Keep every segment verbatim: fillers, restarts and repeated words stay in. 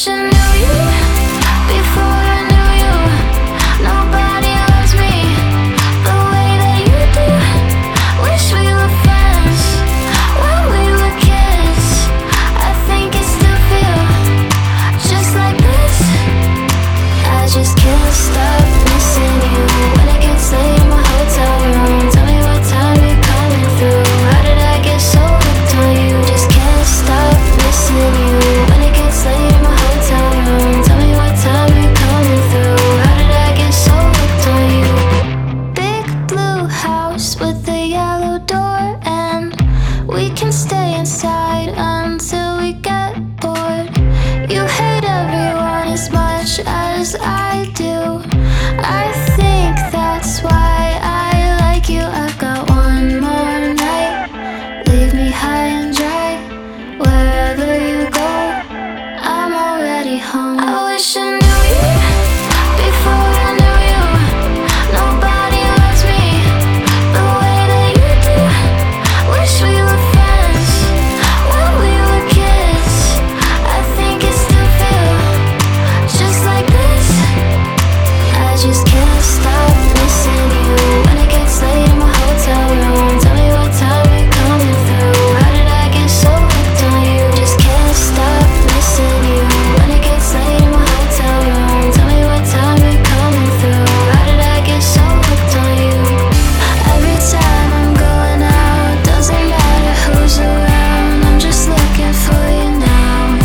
wish I knew you before I knew you. Nobody loves me the way that you do. Wish we were friends when we were kids. I think it still feel just like this. I just can't stop missing you. When it gets late in my hotel room, tell me what time you're coming through. How did I get so hooked on you? Just can't stop missing you. When it gets late in my hotel room, tell me what time you're coming through. How did I get so hooked on you? Big blue house with a yellow door, and we can stay inside until we get bored. You hate everyone as much as I do. I think that's why I like you. I've got one more night. Leave me high and dry. Wherever you go, I'm already home. I wish I knew you before I knew you. Nobody loves me the way that you do. Wish we were friends when we were kids. I think it still feel just like this. I just can't stop missing you. When it gets late in my hotel room, tell me what time you're coming through. How did I get so hooked on you? Just can't stop missing you. When it gets late in my hotel room, tell me what time you're coming through. How did I get so hooked on you? Every time I'm going out, doesn't matter who's around, I'm just looking for you now.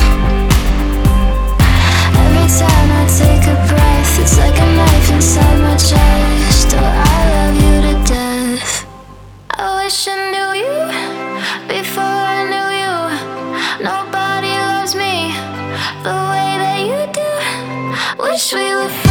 Every time I take a breath, it's like a knife inside my chest. Oh, I love you to death. I wish I knew you before I knew you. Nobody loves me the way that you do. Wish we were